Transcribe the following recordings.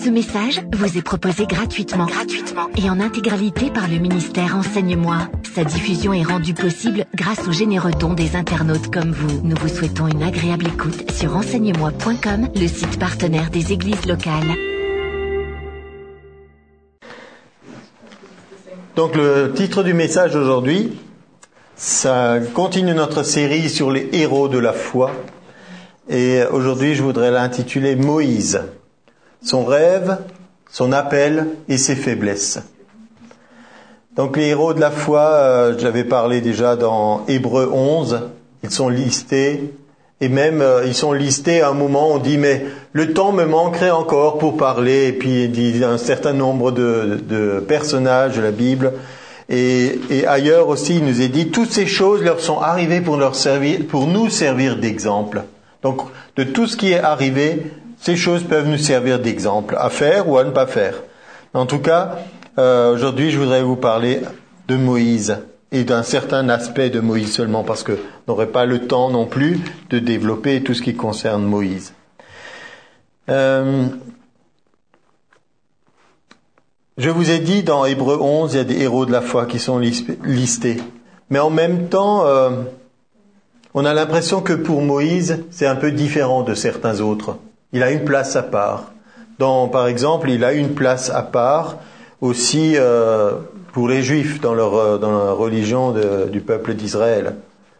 Ce message vous est proposé gratuitement et en intégralité par le ministère Enseigne-moi. Sa diffusion est rendue possible grâce aux généreux dons des internautes comme vous. Nous vous souhaitons une agréable écoute sur enseigne-moi.com, le site partenaire des églises locales. Donc le titre du message aujourd'hui, ça continue notre série sur les héros de la foi. Et aujourd'hui, je voudrais l'intituler Moïse, son rêve, son appel et ses faiblesses. Donc les héros de la foi, j'avais parlé déjà dans Hébreux 11, ils sont listés. Et même, ils sont listés à un moment, on dit, mais le temps me manquerait encore pour parler. Et puis, il dit un certain nombre de personnages de la Bible. Et ailleurs aussi, il nous est dit, toutes ces choses leur sont arrivées pour nous servir d'exemple. Donc, de tout ce qui est arrivé, ces choses peuvent nous servir d'exemple, à faire ou à ne pas faire. En tout cas, aujourd'hui, je voudrais vous parler de Moïse. Et d'un certain aspect de Moïse seulement, parce que on n'aurait pas le temps non plus de développer tout ce qui concerne Moïse. Je vous ai dit, dans Hébreux 11, il y a des héros de la foi qui sont listés. Mais en même temps, on a l'impression que pour Moïse, c'est un peu différent de certains autres. Il a une place à part. Par exemple, il a une place à part aussi pour les Juifs dans la religion du peuple d'Israël.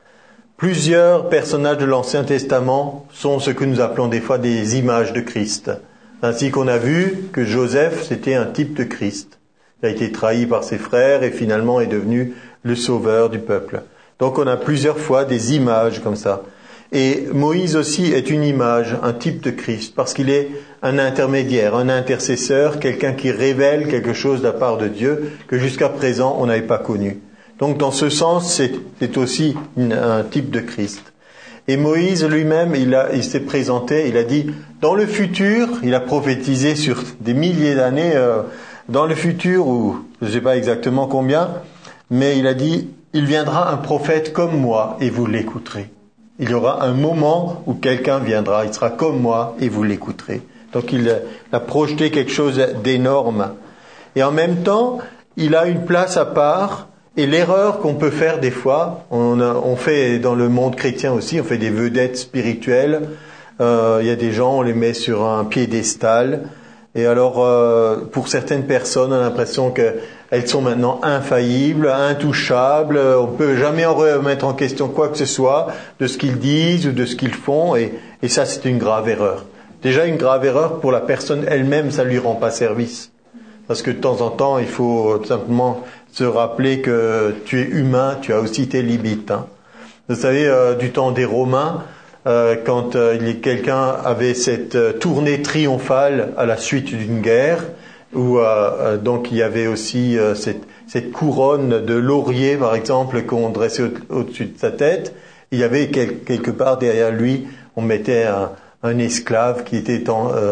Plusieurs personnages de l'Ancien Testament sont ce que nous appelons des fois des images de Christ. Ainsi qu'on a vu que Joseph, c'était un type de Christ. Il a été trahi par ses frères et finalement est devenu le sauveur du peuple. Donc on a plusieurs fois des images comme ça. Et Moïse aussi est une image, un type de Christ, parce qu'il est un intermédiaire, un intercesseur, quelqu'un qui révèle quelque chose de la part de Dieu que jusqu'à présent on n'avait pas connu. Donc dans ce sens, c'est aussi un type de Christ. Et Moïse lui-même, il s'est présenté, il a dit, dans le futur, il a prophétisé sur des milliers d'années, dans le futur, ou je ne sais pas exactement combien, mais il a dit, il viendra un prophète comme moi et vous l'écouterez. Il y aura un moment où quelqu'un viendra, il sera comme moi et vous l'écouterez. Donc il a projeté quelque chose d'énorme. Et en même temps, il a une place à part. Et l'erreur qu'on peut faire des fois, on fait dans le monde chrétien aussi, on fait des vedettes spirituelles. Il y a des gens, on les met sur un piédestal. Et alors, pour certaines personnes, on a l'impression qu'elles sont maintenant infaillibles, intouchables. On ne peut jamais en remettre en question quoi que ce soit de ce qu'ils disent ou de ce qu'ils font. Et ça, c'est une grave erreur. Déjà, une grave erreur pour la personne elle-même, ça ne lui rend pas service. Parce que de temps en temps, il faut simplement se rappeler que tu es humain, tu as aussi tes limites. Hein. Vous savez, du temps des Romains, quand quelqu'un avait cette tournée triomphale à la suite d'une guerre, où donc il y avait aussi cette couronne de laurier, par exemple, qu'on dressait au-dessus de sa tête. Il y avait quelque part derrière lui, on mettait un esclave qui était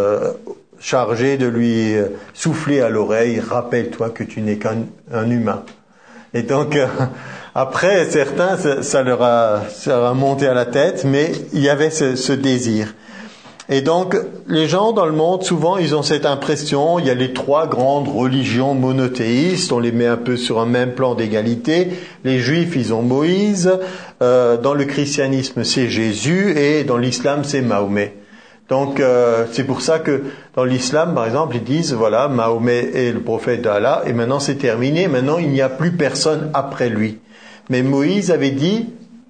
chargé de lui souffler à l'oreille, rappelle-toi que tu n'es qu'un humain. Et donc, après, certains, ça leur a monté à la tête, mais il y avait ce désir. Et donc, les gens dans le monde, souvent, ils ont cette impression, il y a les trois grandes religions monothéistes, on les met un peu sur un même plan d'égalité. Les Juifs, ils ont Moïse, dans le christianisme, c'est Jésus, et dans l'islam, c'est Mahomet. Donc, c'est pour ça que dans l'islam, par exemple, ils disent, voilà, Mahomet est le prophète d'Allah, et maintenant c'est terminé, maintenant il n'y a plus personne après lui. Mais Moïse avait dit,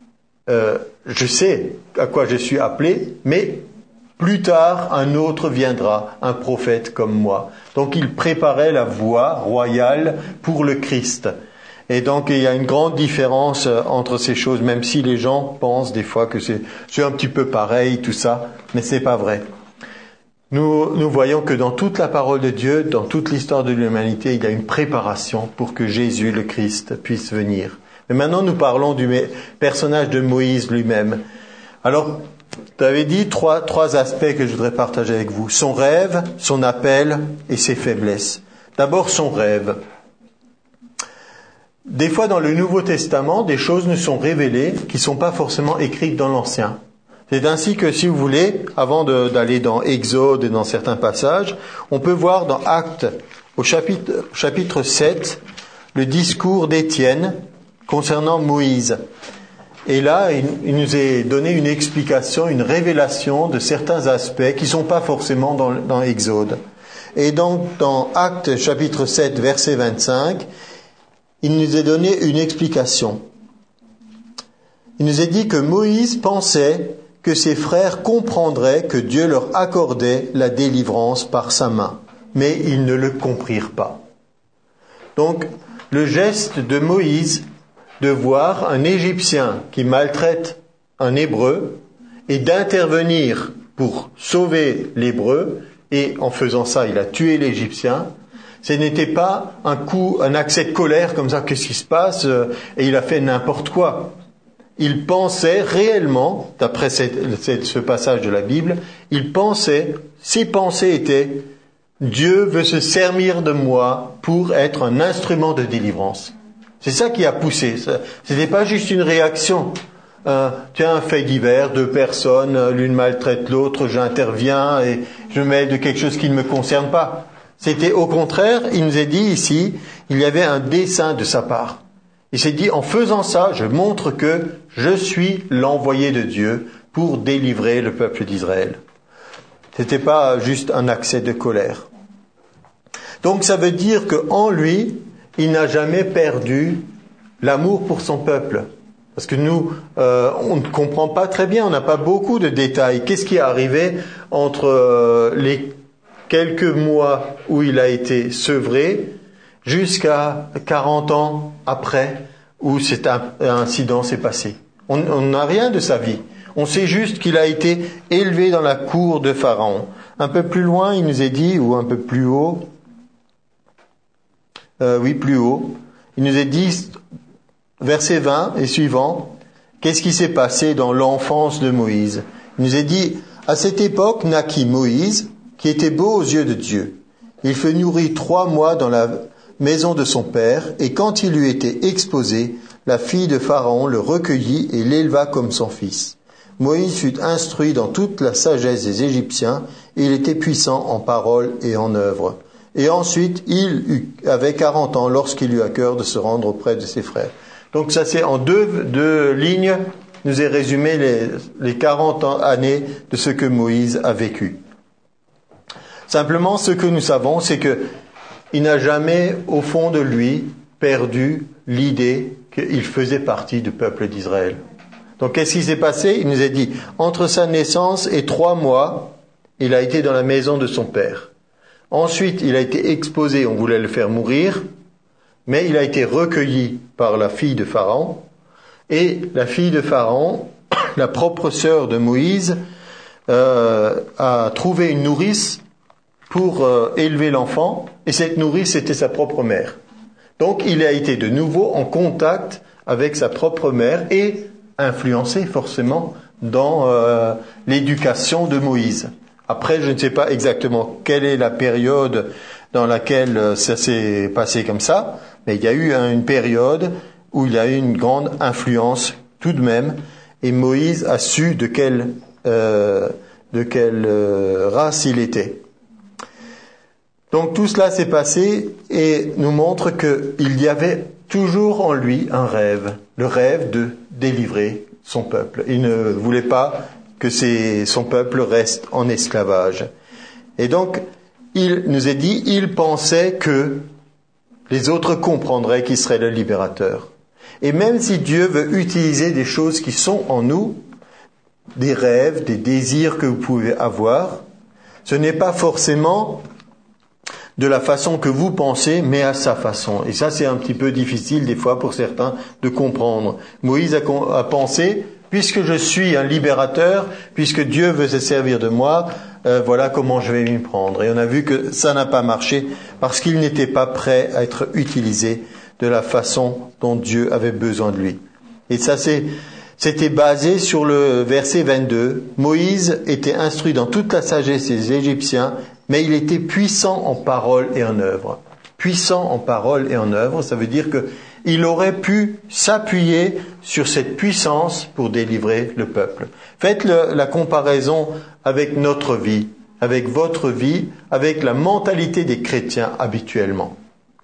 je sais à quoi je suis appelé, mais plus tard, un autre viendra, un prophète comme moi. Donc, il préparait la voie royale pour le Christ. Et donc, il y a une grande différence entre ces choses, même si les gens pensent des fois que c'est un petit peu pareil, tout ça, mais c'est pas vrai. Nous voyons que dans toute la parole de Dieu, dans toute l'histoire de l'humanité, il y a une préparation pour que Jésus, le Christ, puisse venir. Mais maintenant, nous parlons du personnage de Moïse lui-même. Alors, tu avais dit trois aspects que je voudrais partager avec vous. Son rêve, son appel et ses faiblesses. D'abord, son rêve. Des fois, dans le Nouveau Testament, des choses nous sont révélées qui ne sont pas forcément écrites dans l'Ancien. C'est ainsi que, si vous voulez, avant d'aller dans Exode et dans certains passages, on peut voir dans Actes, au chapitre 7, le discours d'Étienne concernant Moïse. Et là, il nous est donné une explication, une révélation de certains aspects qui ne sont pas forcément dans Exode. Et donc, dans Actes, chapitre 7, verset 25, il nous est donné une explication. Il nous est dit que Moïse pensait que ses frères comprendraient que Dieu leur accordait la délivrance par sa main, mais ils ne le comprirent pas. Donc, le geste de Moïse de voir un Égyptien qui maltraite un Hébreu et d'intervenir pour sauver l'Hébreu, et en faisant ça, il a tué l'Égyptien, ce n'était pas un accès de colère comme ça, qu'est-ce qui se passe, et il a fait n'importe quoi. Il pensait réellement, d'après ce passage de la Bible, ses pensées étaient « Dieu veut se servir de moi pour être un instrument de délivrance ». C'est ça qui a poussé. Ce n'était pas juste une réaction. Tiens, un fait divers, 2 personnes, l'une maltraite l'autre, j'interviens et je mêle de quelque chose qui ne me concerne pas. C'était au contraire, il nous est dit ici, il y avait un dessein de sa part. Il s'est dit, en faisant ça, je montre que je suis l'envoyé de Dieu pour délivrer le peuple d'Israël. C'était pas juste un accès de colère. Donc ça veut dire qu'en lui, il n'a jamais perdu l'amour pour son peuple. Parce que nous, on ne comprend pas très bien, on n'a pas beaucoup de détails. Qu'est-ce qui est arrivé entre les quelques mois où il a été sevré jusqu'à 40 ans après où cet incident s'est passé. On n'a rien de sa vie. On sait juste qu'il a été élevé dans la cour de Pharaon. Un peu plus loin, il nous est dit, ou un peu plus haut, plus haut, il nous est dit, verset 20 et suivant, qu'est-ce qui s'est passé dans l'enfance de Moïse? Il nous est dit, à cette époque naquit Moïse, qui était beau aux yeux de Dieu. Il fut nourri 3 mois dans la maison de son père, et quand il eut été exposé, la fille de Pharaon le recueillit et l'éleva comme son fils. Moïse fut instruit dans toute la sagesse des Égyptiens, et il était puissant en parole et en œuvre. Et ensuite, il avait 40 ans lorsqu'il eut à cœur de se rendre auprès de ses frères. Donc ça, c'est en deux lignes, nous est résumé les 40 années de ce que Moïse a vécu. Simplement, ce que nous savons, c'est que il n'a jamais, au fond de lui, perdu l'idée qu'il faisait partie du peuple d'Israël. Donc, qu'est-ce qui s'est passé? Il nous a dit, entre sa naissance et 3 mois, il a été dans la maison de son père. Ensuite, il a été exposé, on voulait le faire mourir, mais il a été recueilli par la fille de Pharaon. Et la fille de Pharaon, la propre sœur de Moïse, a trouvé une nourrice pour élever l'enfant, et cette nourrice était sa propre mère. Donc il a été de nouveau en contact avec sa propre mère et influencé forcément dans l'éducation de Moïse. Après, je ne sais pas exactement quelle est la période dans laquelle ça s'est passé comme ça, mais il y a eu une période où il a eu une grande influence tout de même, et Moïse a su de quelle race il était. Donc tout cela s'est passé et nous montre qu'il y avait toujours en lui un rêve, le rêve de délivrer son peuple. Il ne voulait pas que son peuple reste en esclavage. Et donc, il nous est dit, il pensait que les autres comprendraient qu'il serait le libérateur. Et même si Dieu veut utiliser des choses qui sont en nous, des rêves, des désirs que vous pouvez avoir, ce n'est pas forcément de la façon que vous pensez, mais à sa façon. Et ça, c'est un petit peu difficile des fois pour certains de comprendre. Moïse a pensé, puisque je suis un libérateur, puisque Dieu veut se servir de moi, voilà comment je vais m'y prendre. Et on a vu que ça n'a pas marché parce qu'il n'était pas prêt à être utilisé de la façon dont Dieu avait besoin de lui. Et ça, c'était basé sur le verset 22. Moïse était instruit dans toute la sagesse des Égyptiens, mais il était puissant en parole et en œuvre. Puissant en parole et en œuvre, ça veut dire que il aurait pu s'appuyer sur cette puissance pour délivrer le peuple. Faites la comparaison avec notre vie, avec votre vie, avec la mentalité des chrétiens habituellement.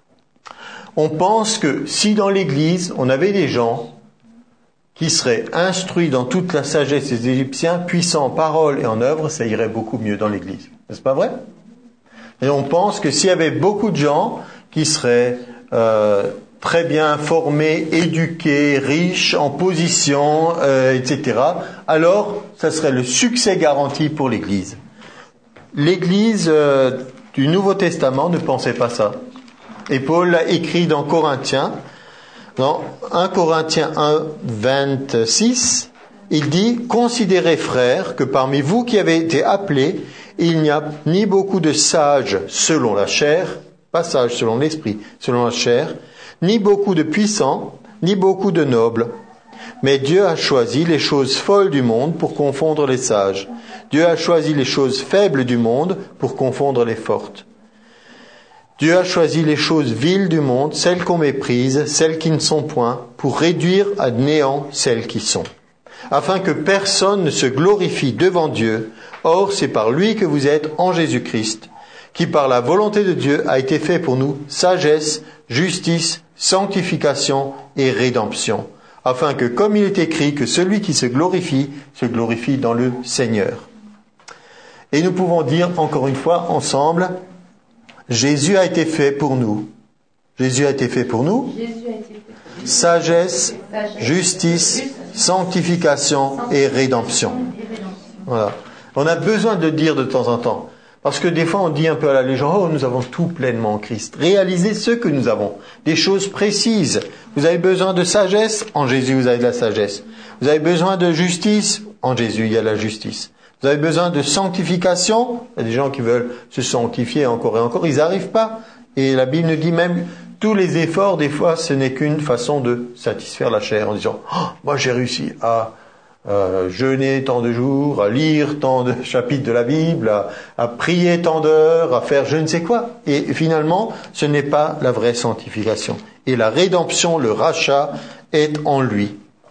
On pense que si dans l'Église, on avait des gens qui seraient instruits dans toute la sagesse des Égyptiens, puissants en parole et en œuvre, ça irait beaucoup mieux dans l'Église. N'est-ce pas vrai? Et on pense que s'il y avait beaucoup de gens qui seraient très bien formés, éduqués, riches, en position, etc., alors ça serait le succès garanti pour l'Église. L'Église du Nouveau Testament ne pensait pas ça. Et Paul l'a écrit dans Corinthiens, dans 1 Corinthiens 1, 26, il dit « Considérez, frères, que parmi vous qui avez été appelés, il n'y a ni beaucoup de sages selon la chair, pas sages selon l'esprit, selon la chair, ni beaucoup de puissants, ni beaucoup de nobles. Mais Dieu a choisi les choses folles du monde pour confondre les sages. Dieu a choisi les choses faibles du monde pour confondre les fortes. Dieu a choisi les choses viles du monde, celles qu'on méprise, celles qui ne sont point, pour réduire à néant celles qui sont, afin que personne ne se glorifie devant Dieu. Or, c'est par lui que vous êtes en Jésus-Christ, qui par la volonté de Dieu a été fait pour nous sagesse, justice, sanctification et rédemption, afin que, comme il est écrit, que celui qui se glorifie dans le Seigneur. Et nous pouvons dire encore une fois ensemble, Jésus a été fait pour nous. Jésus a été fait pour nous. Sagesse, justice, sanctification et rédemption. Voilà. On a besoin de le dire de temps en temps. Parce que des fois, on dit un peu à la légende, oh, nous avons tout pleinement en Christ. Réalisez ce que nous avons. Des choses précises. Vous avez besoin de sagesse, en Jésus, vous avez de la sagesse. Vous avez besoin de justice, en Jésus, il y a la justice. Vous avez besoin de sanctification. Il y a des gens qui veulent se sanctifier encore et encore. Ils n'arrivent pas. Et la Bible nous dit même, tous les efforts, des fois, ce n'est qu'une façon de satisfaire la chair en disant, oh, moi j'ai réussi à jeûner tant de jours, à lire tant de chapitres de la Bible, à prier tant d'heures, à faire je ne sais quoi. Et finalement, ce n'est pas la vraie sanctification. Et la rédemption, le rachat, est en lui.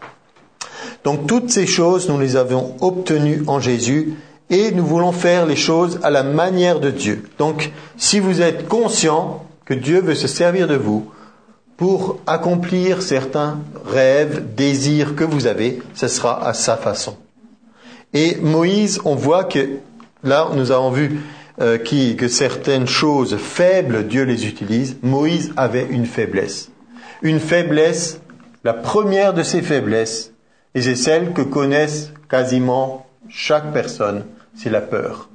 Donc toutes ces choses, nous les avons obtenues en Jésus et nous voulons faire les choses à la manière de Dieu. Donc si vous êtes conscient que Dieu veut se servir de vous pour accomplir certains rêves, désirs que vous avez, ce sera à sa façon. Et Moïse, on voit que là, nous avons vu que certaines choses faibles, Dieu les utilise. Moïse avait une faiblesse. Une faiblesse, la première de ses faiblesses, et c'est celle que connaissent quasiment chaque personne, c'est la peur.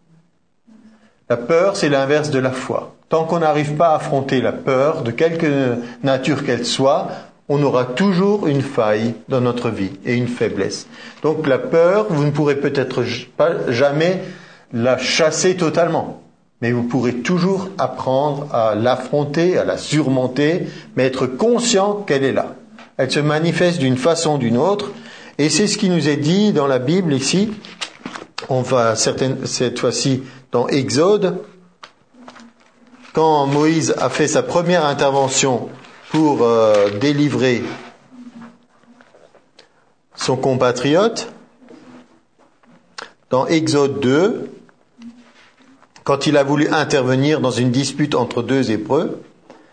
La peur, c'est l'inverse de la foi. Tant qu'on n'arrive pas à affronter la peur, de quelque nature qu'elle soit, on aura toujours une faille dans notre vie et une faiblesse. Donc la peur, vous ne pourrez peut-être pas jamais la chasser totalement, mais vous pourrez toujours apprendre à l'affronter, à la surmonter, mais être conscient qu'elle est là. Elle se manifeste d'une façon ou d'une autre, et c'est ce qui nous est dit dans la Bible ici. On va cette fois-ci dans Exode, quand Moïse a fait sa première intervention pour délivrer son compatriote, dans Exode 2, quand il a voulu intervenir dans une dispute entre deux Hébreux,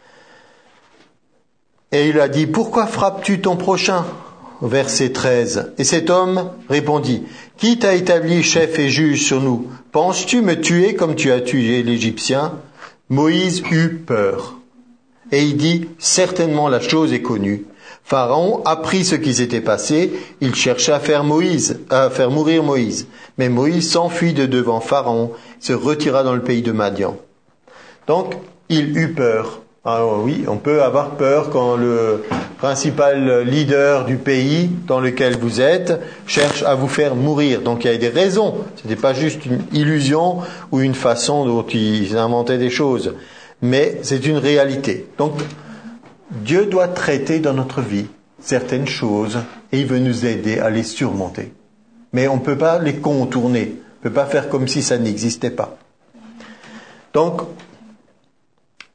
et il a dit « Pourquoi frappes-tu ton prochain ?» Verset 13. Et cet homme répondit « Qui t'a établi chef et juge sur nous? Penses-tu me tuer comme tu as tué l'Égyptien ?» Moïse eut peur. Et il dit « Certainement la chose est connue. » Pharaon apprit ce qui s'était passé. Il cherchait à faire mourir Moïse. Mais Moïse s'enfuit de devant Pharaon, se retira dans le pays de Madian. Donc, il eut peur. Ah oui, on peut avoir peur quand le principal leader du pays dans lequel vous êtes cherche à vous faire mourir. Donc il y a des raisons. Ce n'était pas juste une illusion ou une façon dont ils inventaient des choses. Mais c'est une réalité. Donc Dieu doit traiter dans notre vie certaines choses et il veut nous aider à les surmonter. Mais on ne peut pas les contourner. On ne peut pas faire comme si ça n'existait pas. Donc,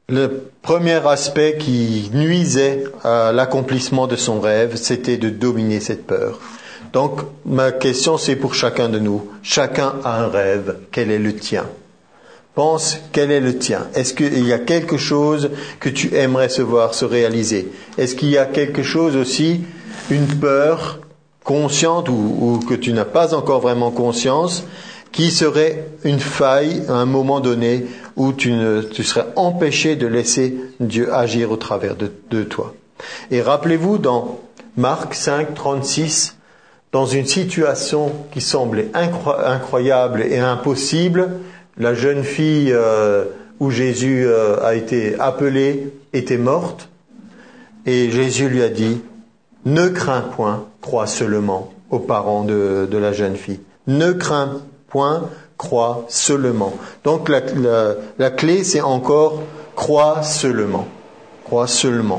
Le premier aspect qui nuisait à l'accomplissement de son rêve, c'était de dominer cette peur. Donc, ma question, c'est pour chacun de nous. Chacun a un rêve. Quel est le tien? Pense, quel est le tien? Est-ce qu'il y a quelque chose que tu aimerais se voir se réaliser? Est-ce qu'il y a quelque chose aussi, une peur consciente ou que tu n'as pas encore vraiment conscience, qui serait une faille à un moment donné où tu serais empêché de laisser Dieu agir au travers de toi? Et rappelez-vous dans Marc 5, 36, dans une situation qui semblait incroyable et impossible, la jeune fille où Jésus a été appelé était morte, et Jésus lui a dit, ne crains point, crois seulement, aux parents de la jeune fille. Ne crains point, crois seulement. Donc la clé, c'est encore crois seulement. Crois seulement.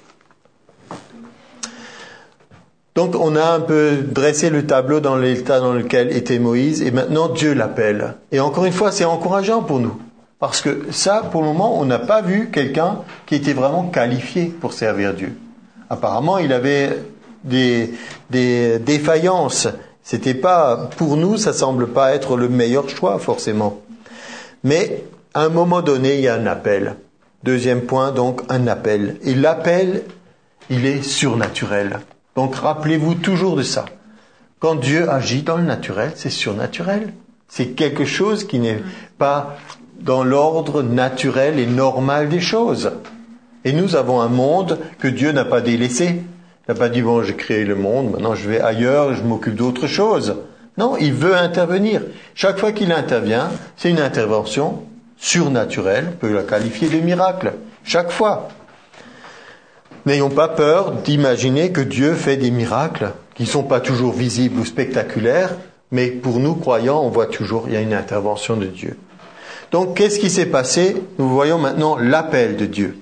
Donc on a un peu dressé le tableau dans l'état dans lequel était Moïse, et maintenant Dieu l'appelle. Et encore une fois, c'est encourageant pour nous. Parce que ça, pour le moment, on n'a pas vu quelqu'un qui était vraiment qualifié pour servir Dieu. Apparemment, il avait des défaillances. C'était pas, pour nous, ça semble pas être le meilleur choix, forcément. Mais, à un moment donné, il y a un appel. Deuxième point, donc, un appel. Et l'appel, il est surnaturel. Donc, rappelez-vous toujours de ça. Quand Dieu agit dans le naturel, c'est surnaturel. C'est quelque chose qui n'est pas dans l'ordre naturel et normal des choses. Et nous avons un monde que Dieu n'a pas délaissé. Il n'a pas dit, bon, j'ai créé le monde, maintenant je vais ailleurs, je m'occupe d'autre chose. Non, il veut intervenir. Chaque fois qu'il intervient, c'est une intervention surnaturelle, on peut la qualifier de miracle. Chaque fois. N'ayons pas peur d'imaginer que Dieu fait des miracles qui ne sont pas toujours visibles ou spectaculaires, mais pour nous croyants, on voit toujours il y a une intervention de Dieu. Donc, qu'est-ce qui s'est passé? Nous voyons maintenant l'appel de Dieu.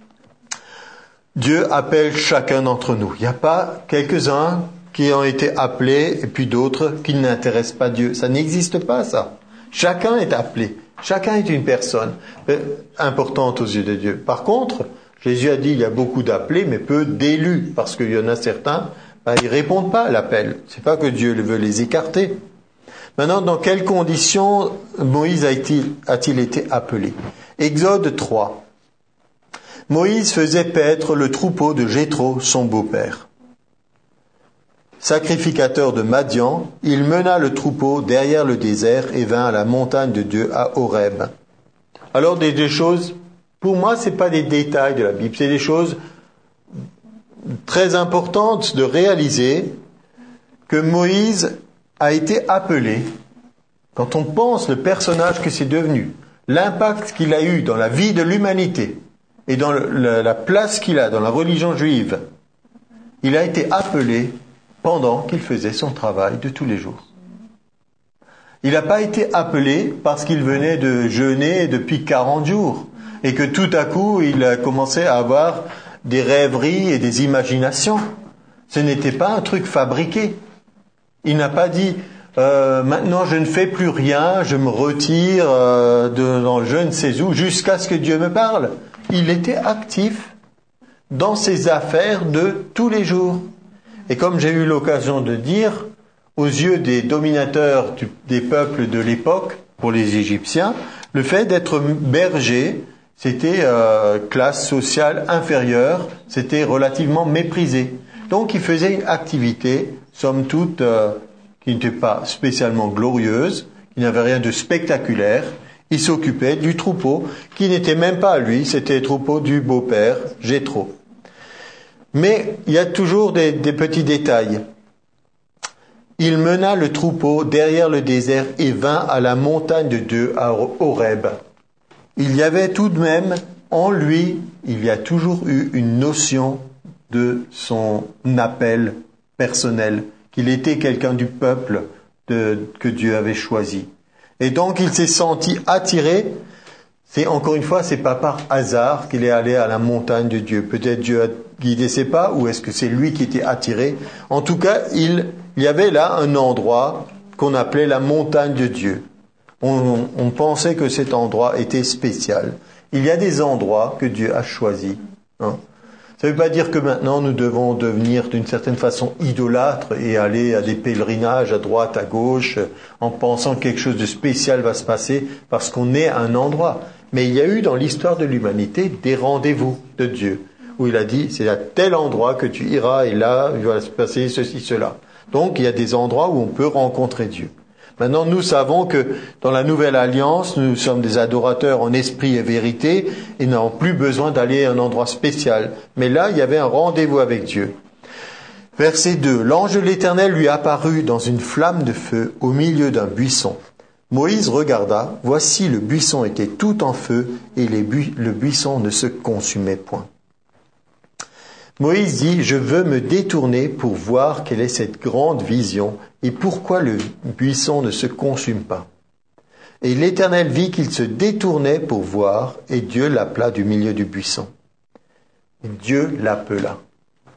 Dieu appelle chacun d'entre nous. Il n'y a pas quelques-uns qui ont été appelés et puis d'autres qui n'intéressent pas Dieu. Ça n'existe pas, ça. Chacun est appelé. Chacun est une personne importante aux yeux de Dieu. Par contre, Jésus a dit il y a beaucoup d'appelés, mais peu d'élus, parce qu'il y en a certains, ils répondent pas à l'appel. C'est pas que Dieu veut les écarter. Maintenant, dans quelles conditions Moïse a-t-il été appelé? Exode 3. Moïse faisait paître le troupeau de Jéthro, son beau-père. Sacrificateur de Madian, il mena le troupeau derrière le désert et vint à la montagne de Dieu à Horeb. Alors, des choses, pour moi, c'est pas des détails de la Bible, c'est des choses très importantes de réaliser que Moïse a été appelé. Quand on pense le personnage que c'est devenu, l'impact qu'il a eu dans la vie de l'humanité et dans la place qu'il a dans la religion juive, il a été appelé pendant qu'il faisait son travail de tous les jours. Il n'a pas été appelé parce qu'il venait de jeûner depuis 40 jours et que tout à coup il a commencé à avoir des rêveries et des imaginations. Ce n'était pas un truc fabriqué. Il n'a pas dit maintenant je ne fais plus rien, je me retire dans je ne sais où jusqu'à ce que Dieu me parle. Il était actif dans ses affaires de tous les jours. Et comme j'ai eu l'occasion de dire, aux yeux des dominateurs des peuples de l'époque, pour les Égyptiens, le fait d'être berger, c'était classe sociale inférieure, c'était relativement méprisé. Donc il faisait une activité, somme toute, qui n'était pas spécialement glorieuse, qui n'avait rien de spectaculaire. Il s'occupait du troupeau, qui n'était même pas à lui, c'était le troupeau du beau-père, Jéthro. Mais il y a toujours des petits détails. Il mena le troupeau derrière le désert et vint à la montagne de Dieu, à Horeb. Il y avait tout de même, en lui, il y a toujours eu une notion de son appel personnel, qu'il était quelqu'un du peuple que Dieu avait choisi. Et donc il s'est senti attiré. C'est encore une fois, c'est pas par hasard qu'il est allé à la montagne de Dieu. Peut-être Dieu a guidé ses pas, ou est-ce que c'est lui qui était attiré? En tout cas, il y avait là un endroit qu'on appelait la montagne de Dieu. On pensait que cet endroit était spécial. Il y a des endroits que Dieu a choisis. Hein. Ça ne veut pas dire que maintenant nous devons devenir d'une certaine façon idolâtres et aller à des pèlerinages à droite, à gauche, en pensant que quelque chose de spécial va se passer parce qu'on est à un endroit. Mais il y a eu dans l'histoire de l'humanité des rendez-vous de Dieu, où il a dit, c'est à tel endroit que tu iras et là, il va se passer ceci, cela. Donc il y a des endroits où on peut rencontrer Dieu. Maintenant, nous savons que dans la Nouvelle Alliance, nous sommes des adorateurs en esprit et vérité et n'avons plus besoin d'aller à un endroit spécial. Mais là, il y avait un rendez-vous avec Dieu. Verset 2. L'ange de l'Éternel lui apparut dans une flamme de feu au milieu d'un buisson. Moïse regarda, voici le buisson était tout en feu et le buisson ne se consumait point. Moïse dit, je veux me détourner pour voir quelle est cette grande vision et pourquoi le buisson ne se consume pas. Et l'Éternel vit qu'il se détournait pour voir et Dieu l'appela du milieu du buisson. Et Dieu l'appela. D'accord ?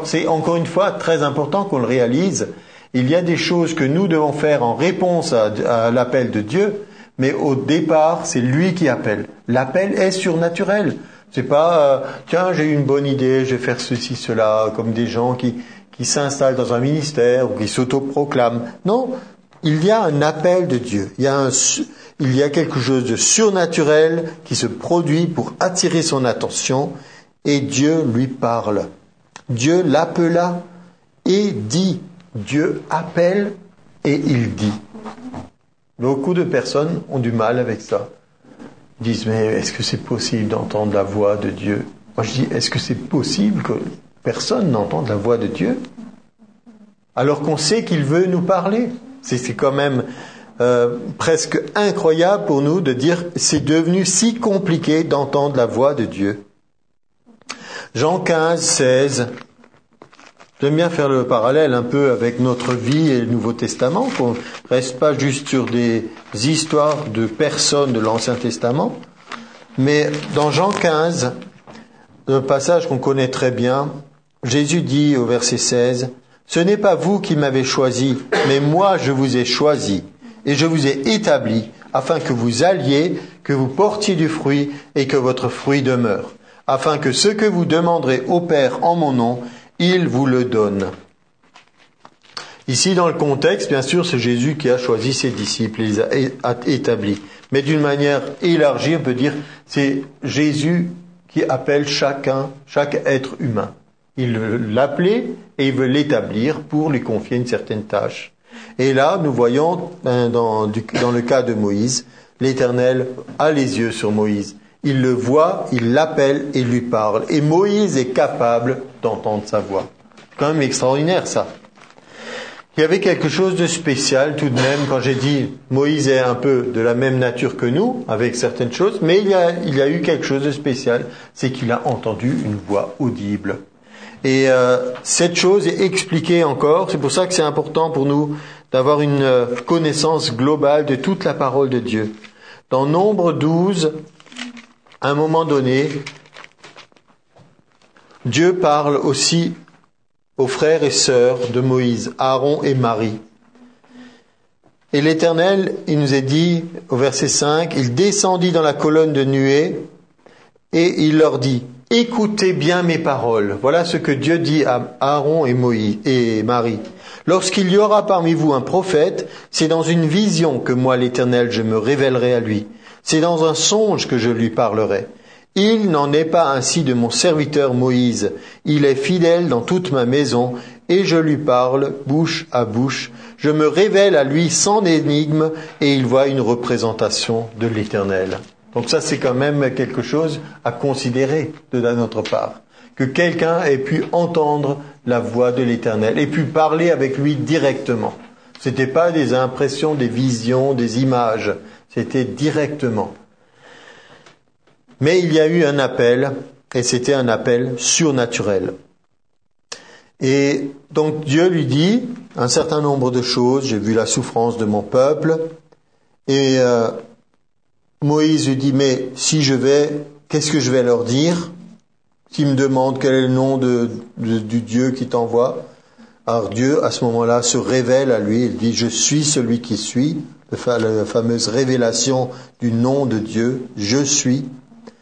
C'est encore une fois très important qu'on le réalise. Il y a des choses que nous devons faire en réponse à l'appel de Dieu, mais au départ, c'est lui qui appelle. L'appel est surnaturel. C'est pas, tiens, j'ai eu une bonne idée, je vais faire ceci, cela, comme des gens qui s'installent dans un ministère ou qui s'autoproclament. Non, il y a un appel de Dieu. Il y a quelque chose de surnaturel qui se produit pour attirer son attention et Dieu lui parle. Dieu l'appela et dit. Dieu appelle et il dit. Beaucoup de personnes ont du mal avec ça. Ils disent, mais est-ce que c'est possible d'entendre la voix de Dieu ? Moi je dis, est-ce que c'est possible que personne n'entende la voix de Dieu ? Alors qu'on sait qu'il veut nous parler. C'est quand même presque incroyable pour nous de dire, c'est devenu si compliqué d'entendre la voix de Dieu. Jean 15, 16. J'aime bien faire le parallèle un peu avec notre vie et le Nouveau Testament, qu'on ne reste pas juste sur des histoires de personnes de l'Ancien Testament. Mais dans Jean 15, un passage qu'on connaît très bien, Jésus dit au verset 16, « Ce n'est pas vous qui m'avez choisi, mais moi je vous ai choisi, et je vous ai établi, afin que vous alliez, que vous portiez du fruit, et que votre fruit demeure, afin que ce que vous demanderez au Père en mon nom, il vous le donne. » Ici, dans le contexte, bien sûr, c'est Jésus qui a choisi ses disciples, il les a établis. Mais d'une manière élargie, on peut dire, c'est Jésus qui appelle chaque être humain. Il veut l'appeler et il veut l'établir pour lui confier une certaine tâche. Et là, nous voyons, dans le cas de Moïse, l'Éternel a les yeux sur Moïse. Il le voit, il l'appelle et lui parle. Et Moïse est capable d'entendre sa voix. C'est quand même extraordinaire, ça. Il y avait quelque chose de spécial tout de même quand j'ai dit Moïse est un peu de la même nature que nous, avec certaines choses, mais il y a eu quelque chose de spécial, c'est qu'il a entendu une voix audible. Et cette chose est expliquée encore, c'est pour ça que c'est important pour nous d'avoir une connaissance globale de toute la parole de Dieu. Dans Nombre 12, à un moment donné, Dieu parle aussi aux frères et sœurs de Moïse, Aaron et Marie. Et l'Éternel, il nous est dit, au verset 5, il descendit dans la colonne de nuée et il leur dit, « Écoutez bien mes paroles. » Voilà ce que Dieu dit à Aaron et Moïse et Marie. « Lorsqu'il y aura parmi vous un prophète, c'est dans une vision que moi, l'Éternel, je me révélerai à lui. C'est dans un songe que je lui parlerai. Il n'en est pas ainsi de mon serviteur Moïse. Il est fidèle dans toute ma maison, et je lui parle bouche à bouche. Je me révèle à lui sans énigme, et il voit une représentation de l'Éternel. » Donc ça, c'est quand même quelque chose à considérer de notre part. Que quelqu'un ait pu entendre la voix de l'Éternel, ait pu parler avec lui directement. C'était pas des impressions, des visions, des images. C'était directement. Mais il y a eu un appel, et c'était un appel surnaturel. Et donc Dieu lui dit un certain nombre de choses. J'ai vu la souffrance de mon peuple. Et Moïse lui dit, mais si je vais, qu'est-ce que je vais leur dire? S'ils me demandent quel est le nom du Dieu qui t'envoie. Alors Dieu, à ce moment-là, se révèle à lui. Il dit, je suis celui qui suis. La fameuse révélation du nom de Dieu, je suis.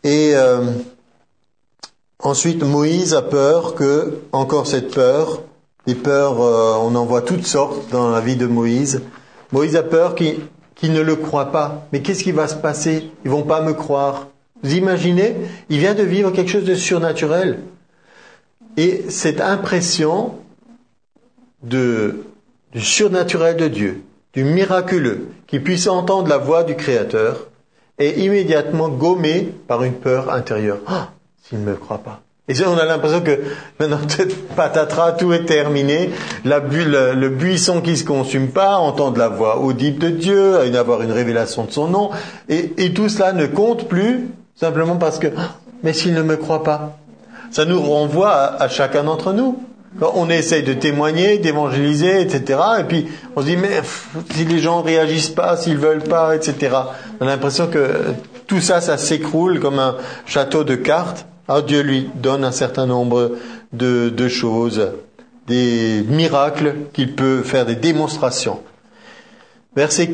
Et ensuite, Moïse a peur que, encore cette peur, les peurs, on en voit toutes sortes dans la vie de Moïse. Moïse a peur qu'ils ne le croient pas. Mais qu'est-ce qui va se passer? Ils vont pas me croire. Vous imaginez? Il vient de vivre quelque chose de surnaturel. Et cette impression du surnaturel de Dieu, du miraculeux, qui puisse entendre la voix du Créateur, est immédiatement gommée par une peur intérieure. Ah, s'il ne me croit pas. Et on a l'impression que maintenant, patatras, tout est terminé, le buisson qui se consume pas, entendre la voix audible de Dieu, avoir une révélation de son nom, et tout cela ne compte plus, simplement parce que, mais s'il ne me croit pas. Ça nous renvoie à chacun d'entre nous. Quand on essaye de témoigner, d'évangéliser, etc., et puis on se dit, mais si les gens réagissent pas, s'ils veulent pas, etc., on a l'impression que tout ça s'écroule comme un château de cartes. Alors Dieu lui donne un certain nombre de choses, des miracles qu'il peut faire, des démonstrations. Verset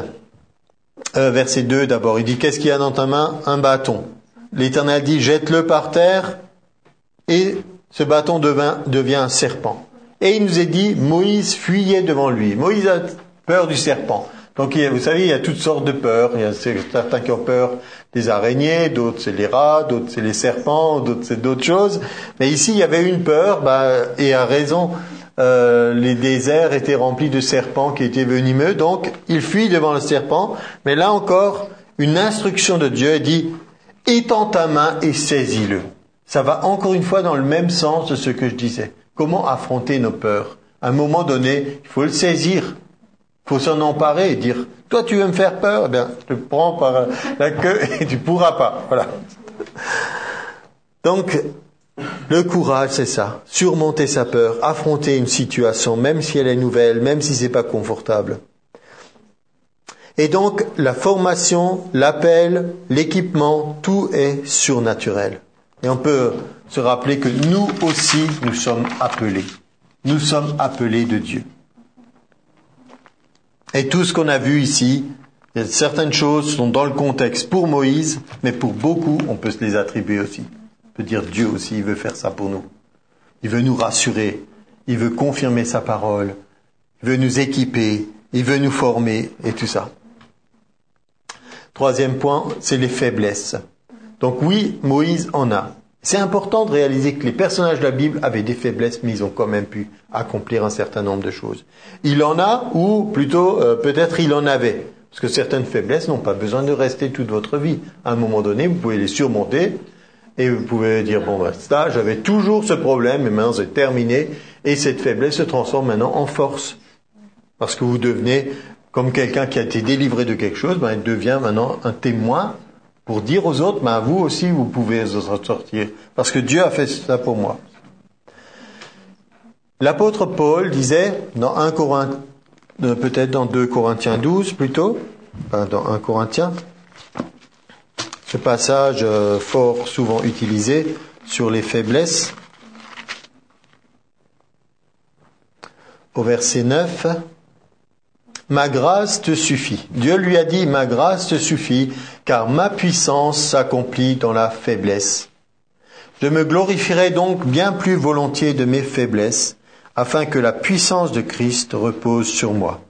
2 d'abord, il dit, qu'est-ce qu'il y a dans ta main? Un bâton. L'Éternel dit, jette-le par terre, et ce bâton devient un serpent. Et il nous est dit, Moïse fuyait devant lui. Moïse a peur du serpent. Donc, vous savez, il y a toutes sortes de peurs. Il y a certains qui ont peur des araignées, d'autres c'est les rats, d'autres c'est les serpents, d'autres c'est d'autres choses. Mais ici, il y avait une peur, et à raison, les déserts étaient remplis de serpents qui étaient venimeux. Donc, il fuit devant le serpent. Mais là encore, une instruction de Dieu dit, étends ta main et saisis-le. Ça va encore une fois dans le même sens de ce que je disais. Comment affronter nos peurs? À un moment donné, il faut le saisir. Il faut s'en emparer et dire, toi tu veux me faire peur? Eh bien, je te prends par la queue et tu pourras pas. Voilà. Donc, le courage, c'est ça. Surmonter sa peur, affronter une situation, même si elle est nouvelle, même si c'est pas confortable. Et donc, la formation, l'appel, l'équipement, tout est surnaturel. Et on peut se rappeler que nous aussi, nous sommes appelés. Nous sommes appelés de Dieu. Et tout ce qu'on a vu ici, il y a certaines choses sont dans le contexte pour Moïse, mais pour beaucoup, on peut se les attribuer aussi. On peut dire Dieu aussi, il veut faire ça pour nous. Il veut nous rassurer. Il veut confirmer sa parole. Il veut nous équiper. Il veut nous former et tout ça. Troisième point, c'est les faiblesses. Donc oui, Moïse en a. C'est important de réaliser que les personnages de la Bible avaient des faiblesses, mais ils ont quand même pu accomplir un certain nombre de choses. Il en a, ou plutôt, peut-être il en avait. Parce que certaines faiblesses n'ont pas besoin de rester toute votre vie. À un moment donné, vous pouvez les surmonter, et vous pouvez dire, bon, ça, j'avais toujours ce problème, mais maintenant c'est terminé, et cette faiblesse se transforme maintenant en force. Parce que vous devenez, comme quelqu'un qui a été délivré de quelque chose, il devient maintenant un témoin, pour dire aux autres, vous aussi, vous pouvez vous sortir. Parce que Dieu a fait ça pour moi. L'apôtre Paul disait, peut-être dans 2 Corinthiens 12 plutôt, dans 1 Corinthiens, ce passage fort souvent utilisé sur les faiblesses, au verset 9, ma grâce te suffit. Dieu lui a dit, ma grâce te suffit, car ma puissance s'accomplit dans la faiblesse. Je me glorifierai donc bien plus volontiers de mes faiblesses, afin que la puissance de Christ repose sur moi.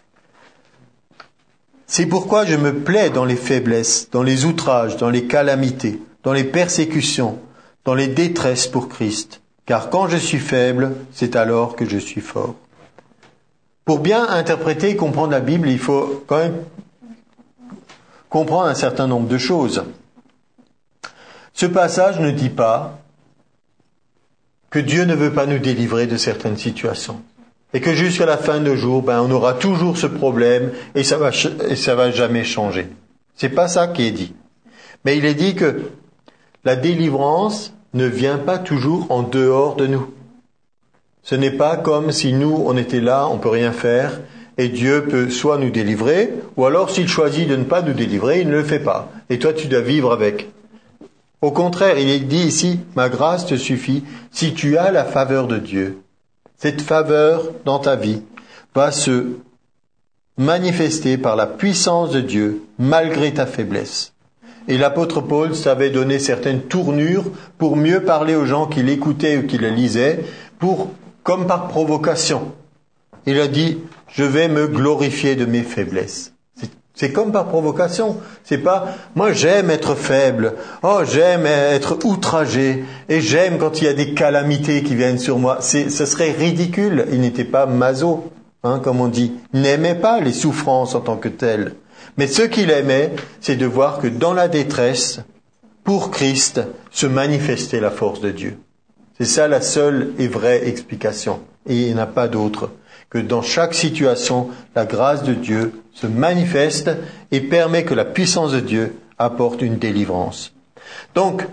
C'est pourquoi je me plais dans les faiblesses, dans les outrages, dans les calamités, dans les persécutions, dans les détresses pour Christ, car quand je suis faible, c'est alors que je suis fort. Pour bien interpréter et comprendre la Bible, il faut quand même comprendre un certain nombre de choses. Ce passage ne dit pas que Dieu ne veut pas nous délivrer de certaines situations. Et que jusqu'à la fin de nos jours, on aura toujours ce problème et ça va jamais changer. C'est pas ça qui est dit. Mais il est dit que la délivrance ne vient pas toujours en dehors de nous. Ce n'est pas comme si nous, on était là, on peut rien faire, et Dieu peut soit nous délivrer, ou alors s'il choisit de ne pas nous délivrer, il ne le fait pas. Et toi, tu dois vivre avec. Au contraire, il est dit ici, ma grâce te suffit si tu as la faveur de Dieu. Cette faveur dans ta vie va se manifester par la puissance de Dieu malgré ta faiblesse. Et l'apôtre Paul savait donner certaines tournures pour mieux parler aux gens qui l'écoutaient ou qui le lisaient, comme par provocation. Il a dit, je vais me glorifier de mes faiblesses. C'est comme par provocation. C'est pas, moi j'aime être faible. Oh, j'aime être outragé. Et j'aime quand il y a des calamités qui viennent sur moi. Ce serait ridicule. Il n'était pas maso, comme on dit. Il n'aimait pas les souffrances en tant que telles. Mais ce qu'il aimait, c'est de voir que dans la détresse, pour Christ, se manifestait la force de Dieu. C'est ça la seule et vraie explication. Et il n'y en a pas d'autre. Que dans chaque situation, la grâce de Dieu se manifeste et permet que la puissance de Dieu apporte une délivrance. Donc,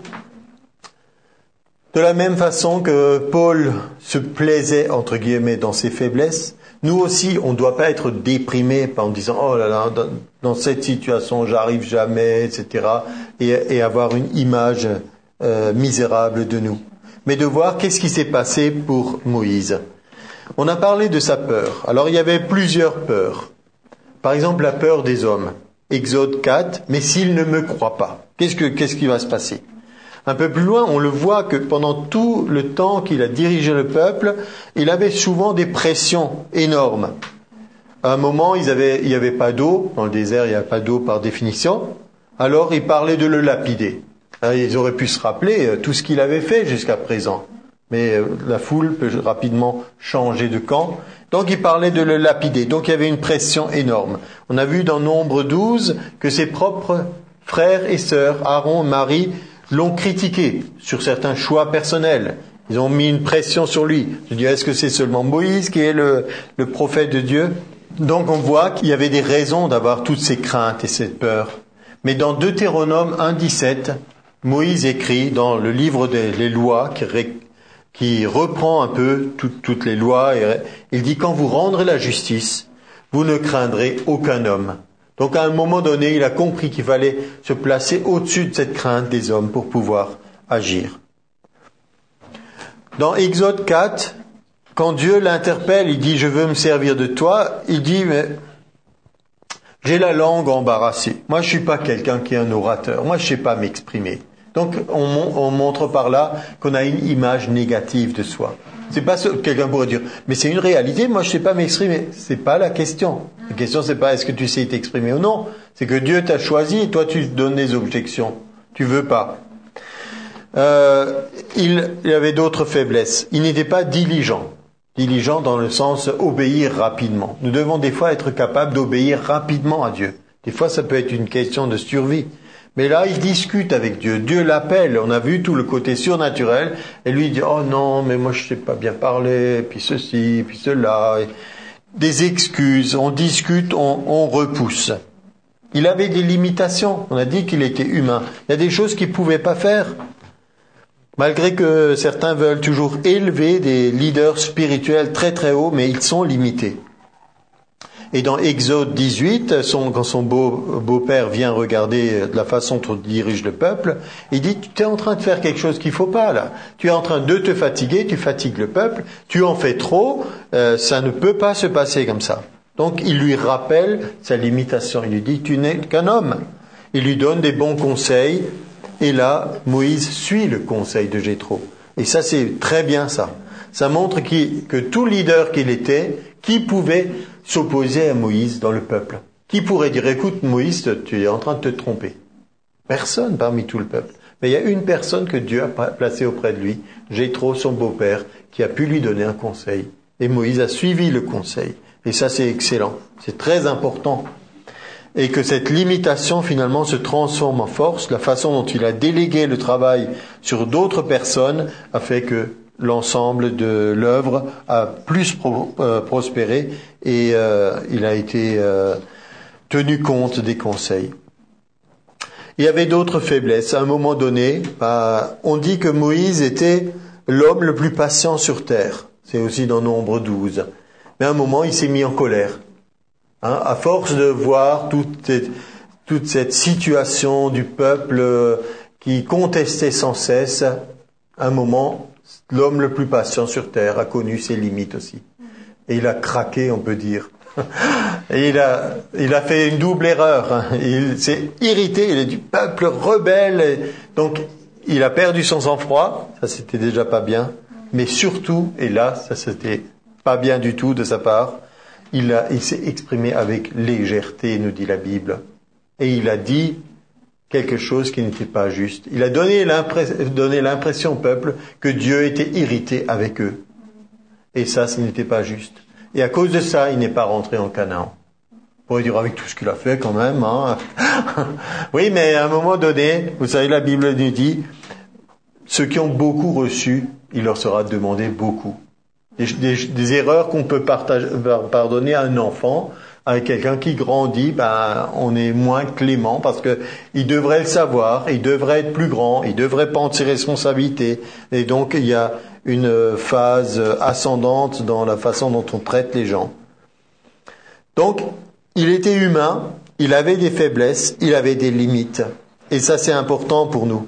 de la même façon que Paul se plaisait, entre guillemets, dans ses faiblesses, nous aussi, on ne doit pas être déprimé en disant « Oh là là, dans cette situation, j'arrive jamais, etc. » et avoir une image misérable de nous. Mais de voir qu'est-ce qui s'est passé pour Moïse. On a parlé de sa peur. Alors il y avait plusieurs peurs. Par exemple, la peur des hommes. Exode 4, mais s'ils ne me croient pas, qu'est-ce qui va se passer? Un peu plus loin, on le voit que pendant tout le temps qu'il a dirigé le peuple, il avait souvent des pressions énormes. À un moment, il n'y avait pas d'eau. Dans le désert, il n'y a pas d'eau par définition. Alors, il parlait de le lapider. Ils auraient pu se rappeler tout ce qu'il avait fait jusqu'à présent. Mais la foule peut rapidement changer de camp. Donc il parlait de le lapider. Donc il y avait une pression énorme. On a vu dans Nombre 12 que ses propres frères et sœurs, Aaron et Marie, l'ont critiqué sur certains choix personnels. Ils ont mis une pression sur lui. Je dis, est-ce que c'est seulement Moïse qui est le prophète de Dieu? Donc on voit qu'il y avait des raisons d'avoir toutes ces craintes et cette peur. Mais dans Deutéronome 1,17, Moïse écrit dans le livre des lois qui reprend un peu toutes les lois. Et il dit, quand vous rendrez la justice, vous ne craindrez aucun homme. Donc à un moment donné, il a compris qu'il fallait se placer au-dessus de cette crainte des hommes pour pouvoir agir. Dans Exode 4, quand Dieu l'interpelle, il dit, je veux me servir de toi, il dit, mais j'ai la langue embarrassée. Moi, je suis pas quelqu'un qui est un orateur. Moi, je sais pas m'exprimer. Donc, on montre par là qu'on a une image négative de soi. C'est pas ce que quelqu'un pourrait dire, mais c'est une réalité, moi je sais pas m'exprimer. C'est pas la question. La question c'est pas est-ce que tu sais t'exprimer ou non. C'est que Dieu t'a choisi et toi tu donnes des objections. Tu veux pas. Il y avait d'autres faiblesses. Il n'était pas diligent. Diligent dans le sens obéir rapidement. Nous devons des fois être capables d'obéir rapidement à Dieu. Des fois ça peut être une question de survie. Mais là, il discute avec Dieu. Dieu l'appelle. On a vu tout le côté surnaturel. Et lui, il dit, oh non, mais moi, je sais pas bien parler. Puis ceci, puis cela. Et des excuses. On discute, on repousse. Il avait des limitations. On a dit qu'il était humain. Il y a des choses qu'il pouvait pas faire. Malgré que certains veulent toujours élever des leaders spirituels très très hauts, mais ils sont limités. Et dans Exode 18, quand son beau-père vient regarder la façon dont il dirige le peuple, il dit, tu es en train de faire quelque chose qu'il faut pas, là. Tu es en train de te fatiguer, tu fatigues le peuple, tu en fais trop, ça ne peut pas se passer comme ça. Donc, il lui rappelle sa limitation. Il lui dit, tu n'es qu'un homme. Il lui donne des bons conseils. Et là, Moïse suit le conseil de Jéthro. Et ça, c'est très bien ça. Ça montre que tout leader qu'il était, qui pouvait s'opposer à Moïse dans le peuple? Qui pourrait dire, écoute Moïse, tu es en train de te tromper? Personne parmi tout le peuple. Mais il y a une personne que Dieu a placée auprès de lui, Jéthro, son beau-père, qui a pu lui donner un conseil. Et Moïse a suivi le conseil. Et ça, c'est excellent. C'est très important. Et que cette limitation, finalement, se transforme en force. La façon dont il a délégué le travail sur d'autres personnes a fait que l'ensemble de l'œuvre a plus prospéré et il a été tenu compte des conseils. Il y avait d'autres faiblesses. À un moment donné, on dit que Moïse était l'homme le plus patient sur terre. C'est aussi dans Nombre 12. Mais à un moment, il s'est mis en colère. À force de voir toute cette situation du peuple qui contestait sans cesse, à un moment, l'homme le plus patient sur terre a connu ses limites aussi. Et il a craqué, on peut dire. Et il a fait une double erreur. Il s'est irrité, il est du peuple rebelle. Et donc, il a perdu son sang-froid. Ça, c'était déjà pas bien. Mais surtout, et là, ça, c'était pas bien du tout de sa part, il s'est exprimé avec légèreté, nous dit la Bible. Et il a dit quelque chose qui n'était pas juste. Il a donné l'impression au peuple que Dieu était irrité avec eux. Et ça, ce n'était pas juste. Et à cause de ça, il n'est pas rentré en Canaan. On pourrait dire avec tout ce qu'il a fait quand même. Hein. Oui, mais à un moment donné, vous savez, la Bible nous dit, ceux qui ont beaucoup reçu, il leur sera demandé beaucoup. Des erreurs qu'on peut pardonner à un enfant, avec quelqu'un qui grandit, on est moins clément parce que il devrait le savoir, il devrait être plus grand, il devrait prendre ses responsabilités. Et donc, il y a une phase ascendante dans la façon dont on traite les gens. Donc, il était humain, il avait des faiblesses, il avait des limites. Et ça, c'est important pour nous.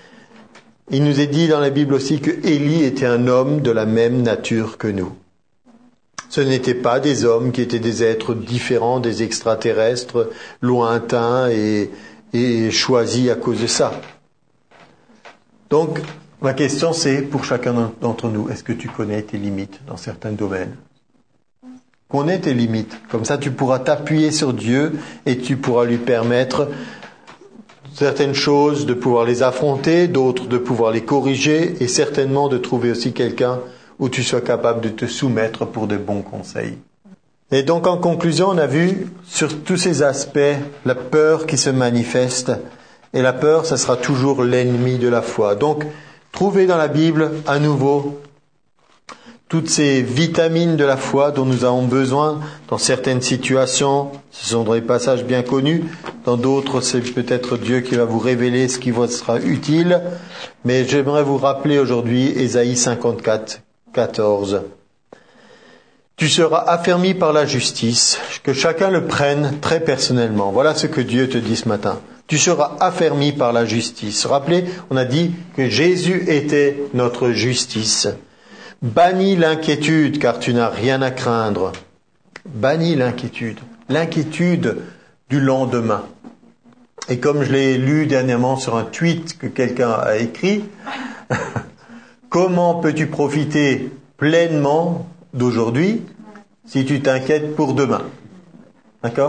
Il nous est dit dans la Bible aussi que Élie était un homme de la même nature que nous. Ce n'étaient pas des hommes qui étaient des êtres différents, des extraterrestres, lointains et choisis à cause de ça. Donc, ma question c'est, pour chacun d'entre nous, est-ce que tu connais tes limites dans certains domaines ? Connais tes limites. Comme ça, tu pourras t'appuyer sur Dieu et tu pourras lui permettre certaines choses de pouvoir les affronter, d'autres de pouvoir les corriger et certainement de trouver aussi quelqu'un où tu sois capable de te soumettre pour de bons conseils. Et donc, en conclusion, on a vu sur tous ces aspects la peur qui se manifeste. Et la peur, ça sera toujours l'ennemi de la foi. Donc, trouvez dans la Bible, à nouveau, toutes ces vitamines de la foi dont nous avons besoin dans certaines situations. Ce sont des passages bien connus. Dans d'autres, c'est peut-être Dieu qui va vous révéler ce qui vous sera utile. Mais j'aimerais vous rappeler aujourd'hui Ésaïe 54, 14. Tu seras affermi par la justice, que chacun le prenne très personnellement. Voilà ce que Dieu te dit ce matin. Tu seras affermi par la justice. Rappelez, on a dit que Jésus était notre justice. Bannis l'inquiétude, car tu n'as rien à craindre. Bannis l'inquiétude. L'inquiétude du lendemain. Et comme je l'ai lu dernièrement sur un tweet que quelqu'un a écrit, comment peux-tu profiter pleinement d'aujourd'hui si tu t'inquiètes pour demain ? D'accord ?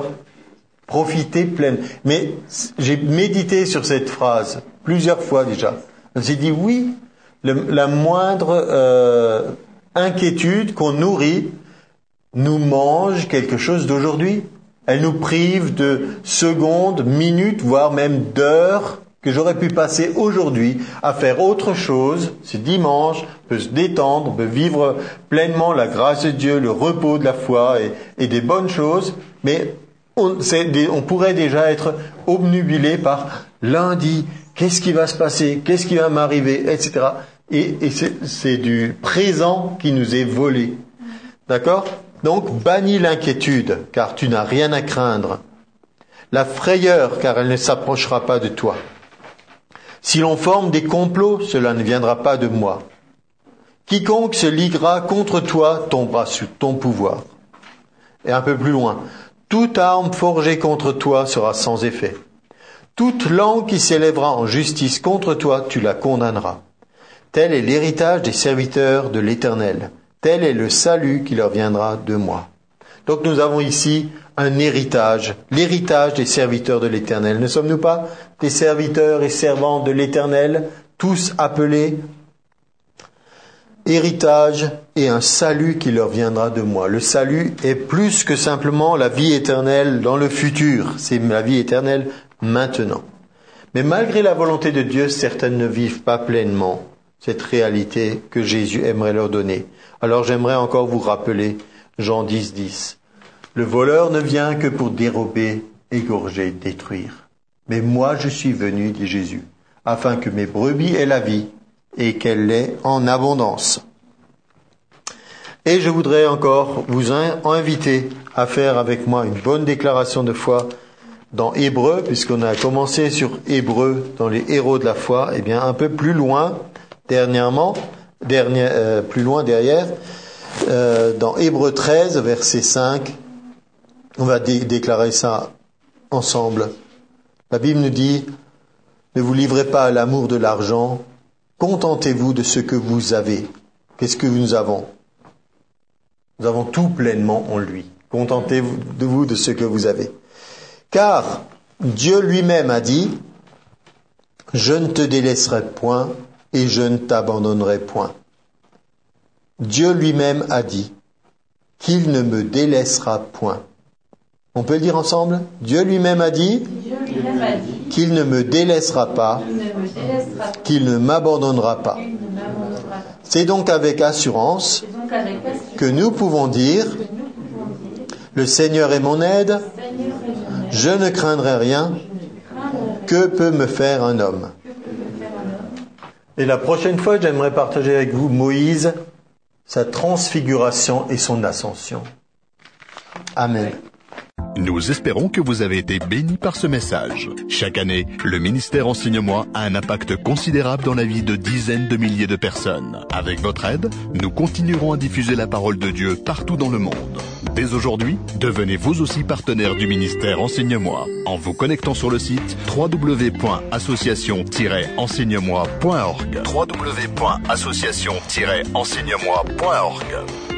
Profiter pleinement. Mais j'ai médité sur cette phrase plusieurs fois déjà. Je me suis dit oui, la moindre inquiétude qu'on nourrit nous mange quelque chose d'aujourd'hui. Elle nous prive de secondes, minutes, voire même d'heures que j'aurais pu passer aujourd'hui à faire autre chose. Ce dimanche, peut se détendre, peut vivre pleinement la grâce de Dieu, le repos de la foi et des bonnes choses. Mais on pourrait déjà être obnubilé par lundi, qu'est-ce qui va se passer, qu'est-ce qui va m'arriver, etc. Et c'est du présent qui nous est volé. D'accord ? Donc, bannis l'inquiétude, car tu n'as rien à craindre. La frayeur, car elle ne s'approchera pas de toi. Si l'on forme des complots, cela ne viendra pas de moi. Quiconque se liguera contre toi tombera sous ton pouvoir. Et un peu plus loin. Toute arme forgée contre toi sera sans effet. Toute langue qui s'élèvera en justice contre toi, tu la condamneras. Tel est l'héritage des serviteurs de l'Éternel. Tel est le salut qui leur viendra de moi. Donc nous avons ici un héritage, l'héritage des serviteurs de l'Éternel. Ne sommes-nous pas des serviteurs et servantes de l'Éternel, tous appelés ? Héritage et un salut qui leur viendra de moi. Le salut est plus que simplement la vie éternelle dans le futur. C'est la vie éternelle maintenant. Mais malgré la volonté de Dieu, certaines ne vivent pas pleinement cette réalité que Jésus aimerait leur donner. Alors j'aimerais encore vous rappeler Jean 10, 10. Le voleur ne vient que pour dérober, égorger, détruire. Mais moi je suis venu, dit Jésus, afin que mes brebis aient la vie et qu'elle l'ait en abondance. Et je voudrais encore vous inviter à faire avec moi une bonne déclaration de foi dans Hébreux, puisqu'on a commencé sur Hébreux dans les héros de la foi, et bien un peu plus loin, plus loin derrière, dans Hébreux 13, verset 5, On va déclarer ça ensemble. La Bible nous dit, ne vous livrez pas à l'amour de l'argent, contentez-vous de ce que vous avez. Qu'est-ce que nous avons? Nous avons tout pleinement en lui. Contentez-vous de ce que vous avez. Car Dieu lui-même a dit, je ne te délaisserai point et je ne t'abandonnerai point. Dieu lui-même a dit qu'il ne me délaissera point. On peut le dire ensemble? Dieu lui-même a dit qu'il ne me délaissera pas, qu'il ne m'abandonnera pas. C'est donc avec assurance que nous pouvons dire, le Seigneur est mon aide, je ne craindrai rien, que peut me faire un homme? Et la prochaine fois, j'aimerais partager avec vous Moïse, sa transfiguration et son ascension. Amen. Nous espérons que vous avez été bénis par ce message. Chaque année, le ministère Enseigne-moi a un impact considérable dans la vie de dizaines de milliers de personnes. Avec votre aide, nous continuerons à diffuser la parole de Dieu partout dans le monde. Dès aujourd'hui, devenez vous aussi partenaire du ministère Enseigne-moi en vous connectant sur le site www.association-enseignemoi.org. www.association-enseignemoi.org.